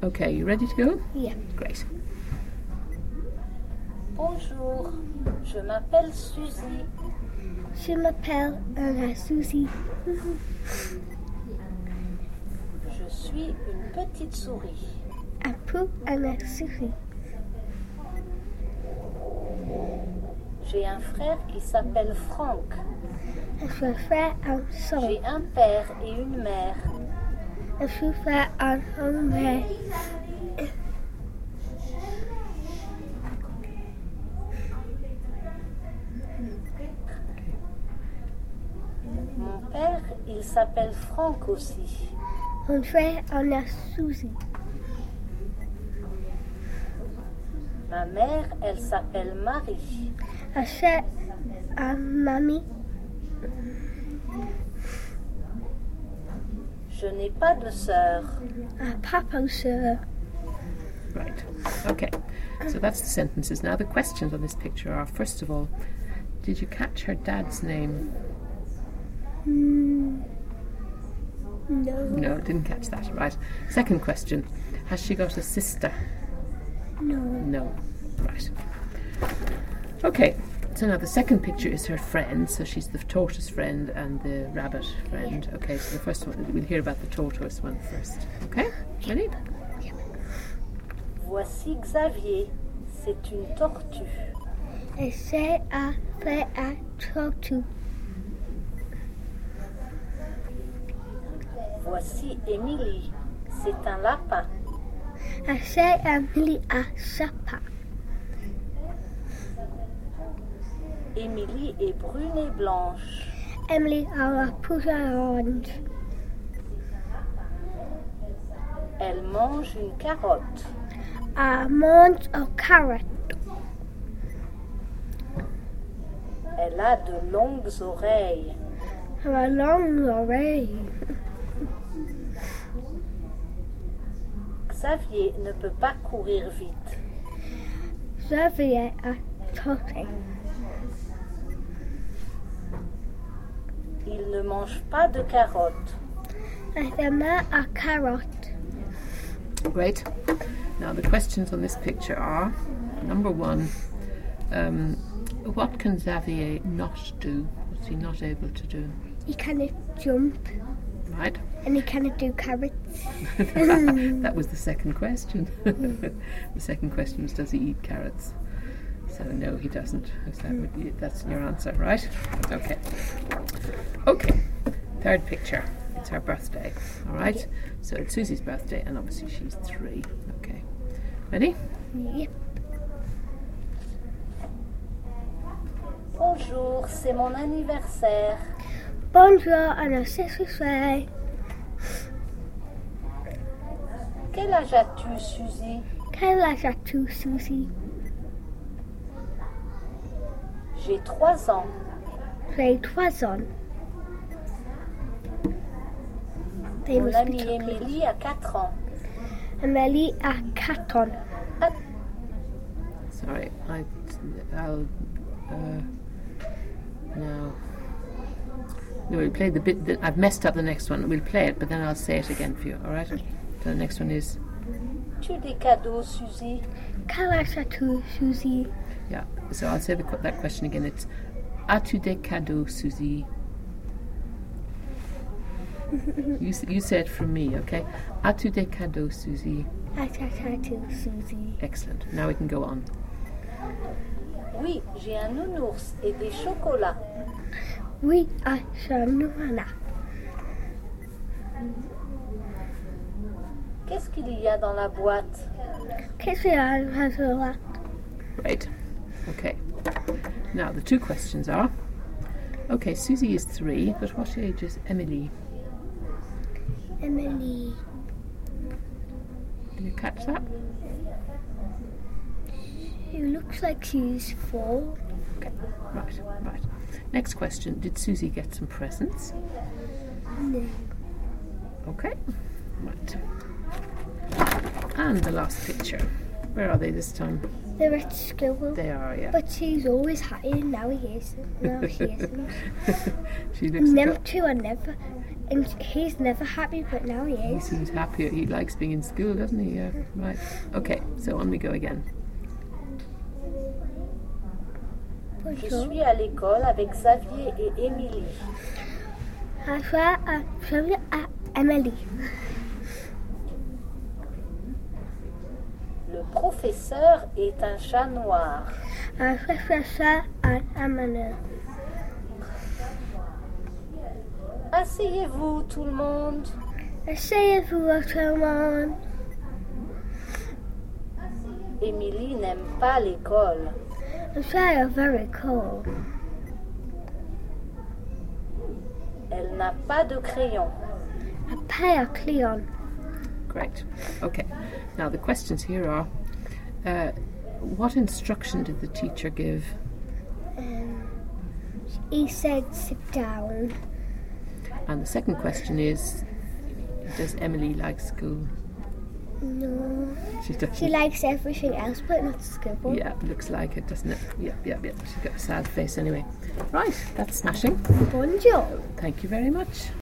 Okay, you ready to go? Yeah. Great. Bonjour, je m'appelle Suzy. Je m'appelle Suzy. Je suis une petite souris. Un peu souris. J'ai un frère qui s'appelle Franck. Je suis frère en son. J'ai un père et une mère. Je suis frère en mère. Mon père, il s'appelle Franck aussi. Mon frère en a Suzy. Ma mère, elle s'appelle Marie. Je suis mamie. Je n'ai pas de sœur. Papa sœur. Right. Okay. So that's the sentences. Now the questions on this picture are, first of all, did you catch her dad's name? No. No, didn't catch that. Right. Second question, has she got a sister? No. No. Right. Okay. So now the second picture is her friend. So she's the tortoise friend and the rabbit friend. Okay, so the first one, we'll hear about the tortoise one first. Okay? Ready? Voici Xavier. C'est une tortue. Et c'est un frère à tortue. Voici Émilie. C'est un lapin. Et c'est Emily à sapin. Émilie est brune et blanche. Emily a la peau orange. Elle mange une carotte. Elle mange une carotte. Elle a de longues oreilles. Elle a longues oreilles. Xavier ne peut pas courir vite. Xavier a sauté. Il ne mange pas de carottes. Elle aime a carotte. Great. Now the questions on this picture are, number one, what can Xavier not do? What's he not able to do? He cannot jump. Right. And he cannot do carrots. That was the second question. The second question was, does he eat carrots? So no, he doesn't. So that's your answer, right? Okay. Okay. Third picture. It's her birthday. All right. So it's Susie's birthday, and obviously she's 3. Okay. Ready? Yep. Bonjour, c'est mon anniversaire. Bonjour, anniversaire. Quel âge as-tu, Suzy? Quel âge as-tu, Suzy? J'ai 3 ans. J'ai 3 ans. Mon amie Émilie a 4 ans. Émilie a 4 ans. Sorry, I'll no. No, we'll play the bit that I've messed up the next one. We'll play it, but then I'll say it again for you, alright? So the next one is... Tu des cadeaux, Suzy? Quel âge as-tu, Suzy? Yeah, so I'll say that question again. It's, as-tu des cadeaux, Suzy? You say it from me, okay? As-tu des cadeaux, Suzy? As-tu, Suzy? Excellent. Now we can go on. Oui, j'ai un nounours et des chocolats. Oui, j'ai un nounours. Qu'est-ce qu'il y a dans la boîte? Qu'est-ce qu'il y a dans la boîte? Right. Okay. Now the two questions are, okay, Susie is 3, but what age is Emily? Emily. Did you catch that? It looks like she's 4. Okay, right. Next question, did Susie get some presents? No. Okay, right. And the last picture. Where are they this time? They're at school. They are, yeah. But she's always hiding. Now he isn't. No, she isn't. She looks Them two are never And he's never happy, but now he He is. seems happier. He likes being in school, doesn't he? Yeah, right. Okay, so on we go again. Je suis à l'école avec Xavier et Émilie. Je vais à Emily. Le professeur est un chat noir. Je vais faire à Emily. Asseyez-vous tout le monde. Asseyez-vous tout le monde. Émilie n'aime pas l'école. It's very cold. Elle n'a pas de crayon. I pay a Cleon. Great. Okay. Now the questions here are: what instruction did the teacher give? He said sit down. And the second question is: does Emily like school? No. She doesn't. She likes everything else but not school. Yeah, looks like it, doesn't it? Yeah. She's got a sad face anyway. Right, that's smashing. Bonjour. Thank you very much.